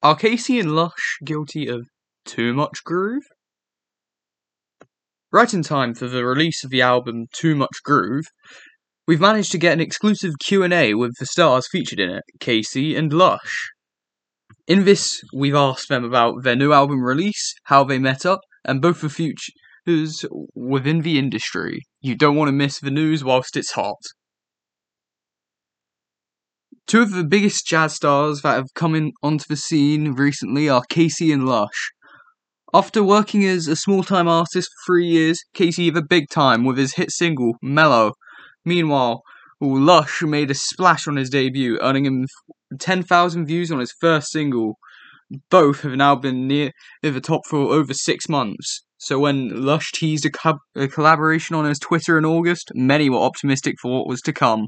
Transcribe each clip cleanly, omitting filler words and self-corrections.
Are Casey and Lush guilty of too much groove? Right in time for the release of the album Too Much Groove, we've managed to get an exclusive Q&A with the stars featured in it, Casey and Lush. In this, we've asked them about their new album release, how they met up, and both the futures within the industry. You don't want to miss the news whilst it's hot. Two of the biggest jazz stars that have come onto the scene recently are Casey and Lush. After working as a small-time artist for 3 years, Casey hit the big time with his hit single, Mellow. Meanwhile, Lush made a splash on his debut, earning him 10,000 views on his first single. Both have now been near the top for over 6 months. So when Lush teased a collaboration on his Twitter in August, many were optimistic for what was to come.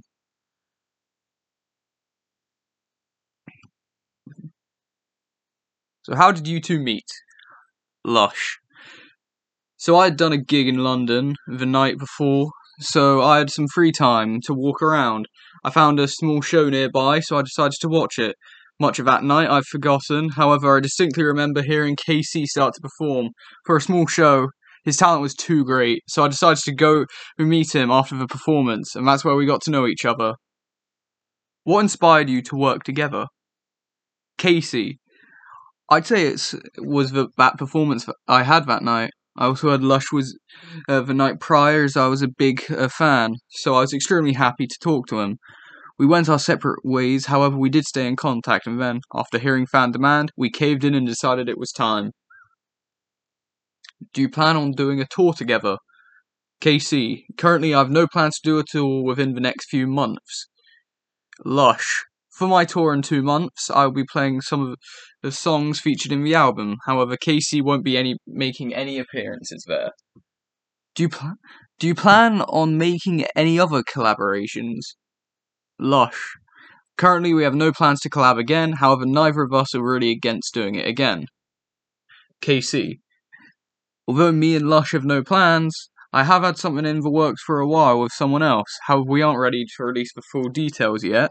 So how did you two meet? Lush. So I had done a gig in London the night before, so I had some free time to walk around. I found a small show nearby, so I decided to watch it. Much of that night I've forgotten, however I distinctly remember hearing Casey start to perform. For a small show, his talent was too great, so I decided to go meet him after the performance, and that's where we got to know each other. What inspired you to work together? Casey. I'd say it was that performance I had that night. I also heard Lush was the night prior, as I was a big fan, so I was extremely happy to talk to him. We went our separate ways, however we did stay in contact, and then, after hearing fan demand, we caved in and decided it was time. Do you plan on doing a tour together? KC, currently I have no plans to do a tour within the next few months. Lush. For my tour in 2 months, I will be playing some of the songs featured in the album. However, Casey won't be making any appearances there. Do you plan on making any other collaborations? Lush. Currently, we have no plans to collab again. However, neither of us are really against doing it again. Casey. Although me and Lush have no plans, I have had something in the works for a while with someone else. However, we aren't ready to release the full details yet.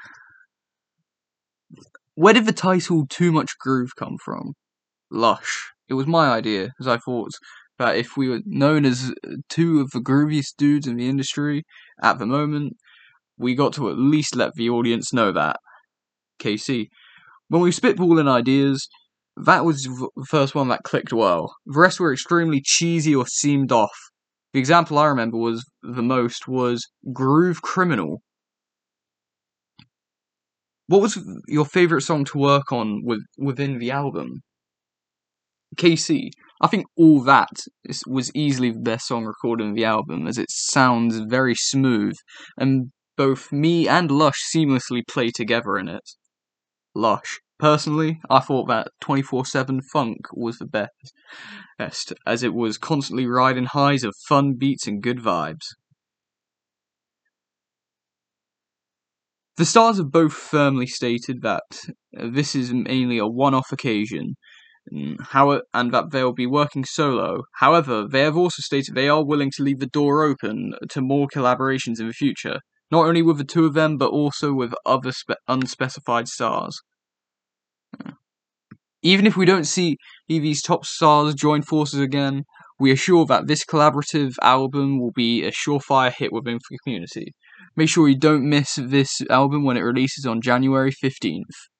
Where did the title Too Much Groove come from? Lush. It was my idea, as I thought that if we were known as two of the grooviest dudes in the industry at the moment, we got to at least let the audience know that. KC. When we spitballing ideas, that was the first one that clicked well. The rest were extremely cheesy or seemed off. The example I remember was Groove Criminal. What was your favourite song to work on within the album? KC. I think All That was easily the best song recorded in the album, as it sounds very smooth, and both me and Lush seamlessly play together in it. Lush. Personally, I thought that 24/7 Funk was the best, as it was constantly riding highs of fun beats and good vibes. The stars have both firmly stated that this is mainly a one-off occasion, and that they'll be working solo. However, they have also stated they are willing to leave the door open to more collaborations in the future, not only with the two of them, but also with other unspecified stars. Even if we don't see these top stars join forces again, we are sure that this collaborative album will be a surefire hit within the community. Make sure you don't miss this album when it releases on January 15th.